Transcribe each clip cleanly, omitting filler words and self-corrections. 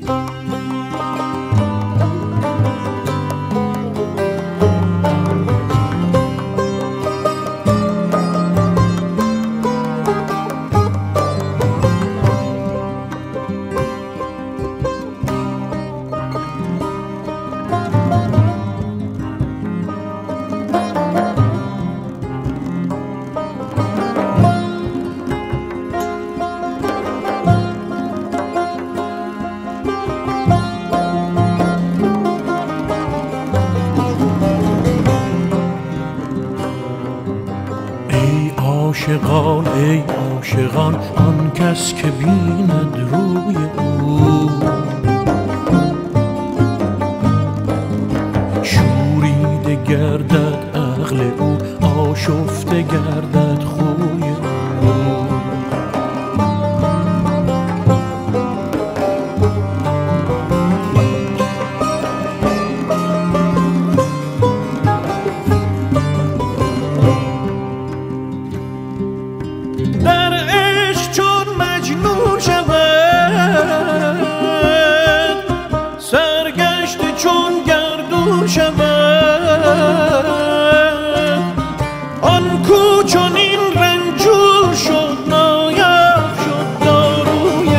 عاشقان ای عاشقان آن کس که بیند روی او شوریده گردد عقل او آشفته گردد خوی او در عشق چون مجنون شود سرگشته چون گردون شود آن کو چون این رنجور شد نایب شد داروی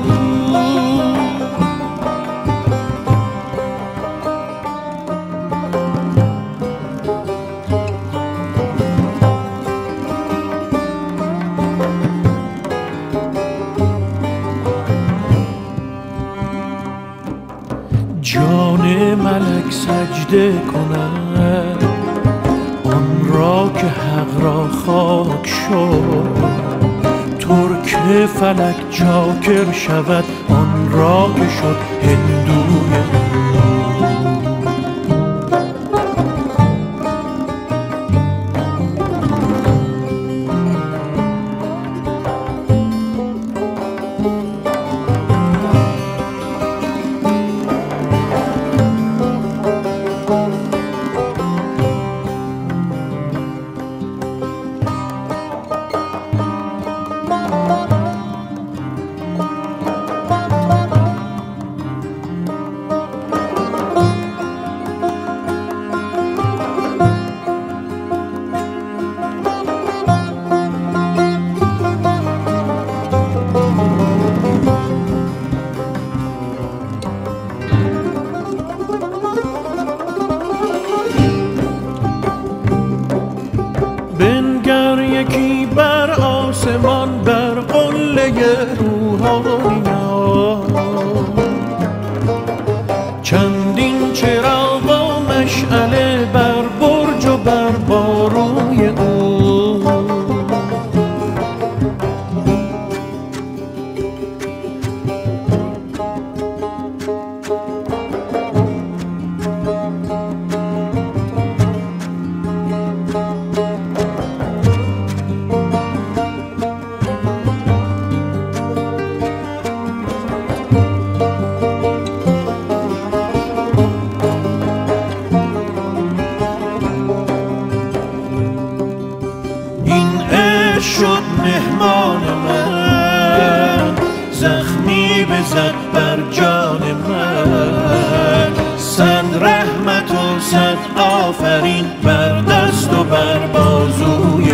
جان ملک سجده کند آن را که حق را خاک شد ترک فلک چاکر شود آن را که شد هندوی بنگر یکی بر آسمان بر قله روحانیان چندین چراغ و مشعله بر برج و بر باروی او شد مهمان من زخمی بزد بر جان من صد رحمت و صد آفرین بر دست و بر بازوی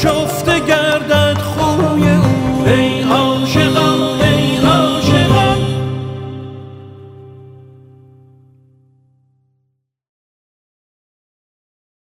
آشفته